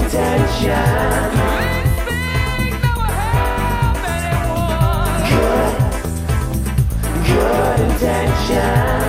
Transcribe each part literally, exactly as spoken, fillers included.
intention. Good, good intention.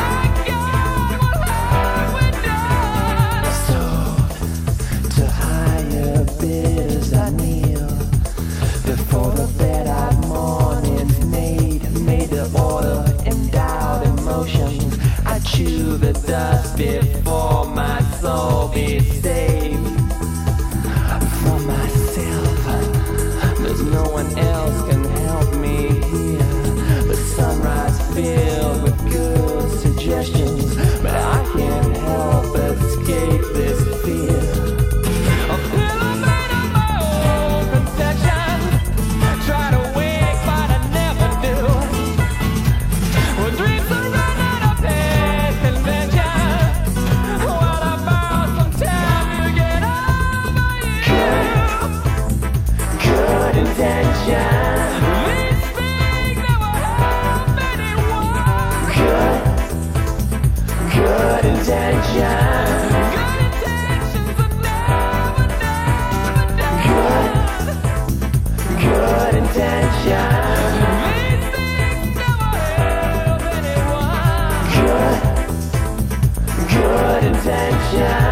Sold to higher bidders I kneel before the bed I mornings made, made to order endowed emotions. I chew the dust before my soul be saved. For myself, there's no one else can help me here. The sunrise filled with good suggestions, but I can't help escape this fear. A pillow made of my own protection. Try to wake, but I never do. When dreams surrounded a past convention, what about some time to get over you? Good, good intention. Least thing that will help anyone. Good, good intention. Good intentions are never, never done. Good, good intention. Least things that will help anyone. Good, good intention.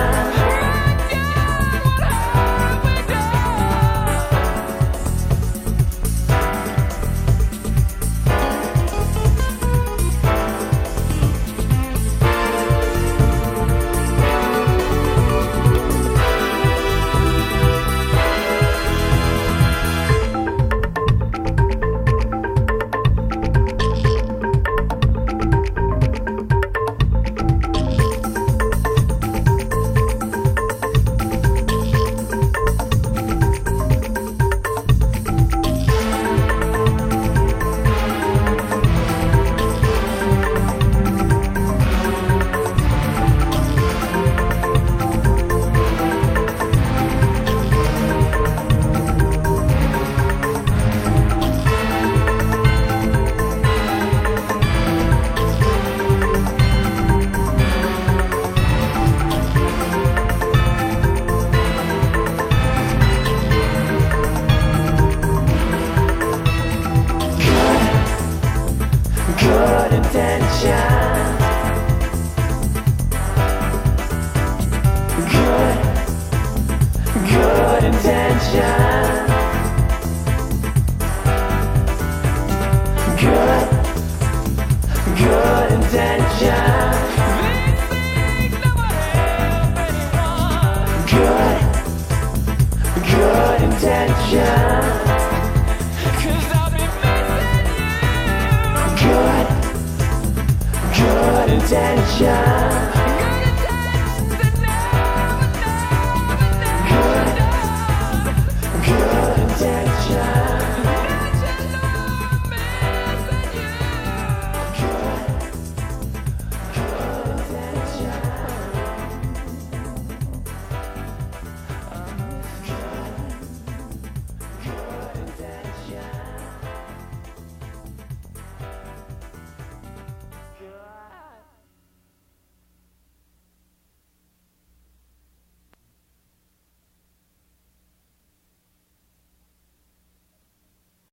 Good intention. Good, good intention. Good, good intention. Good, good intention. Good, good intention.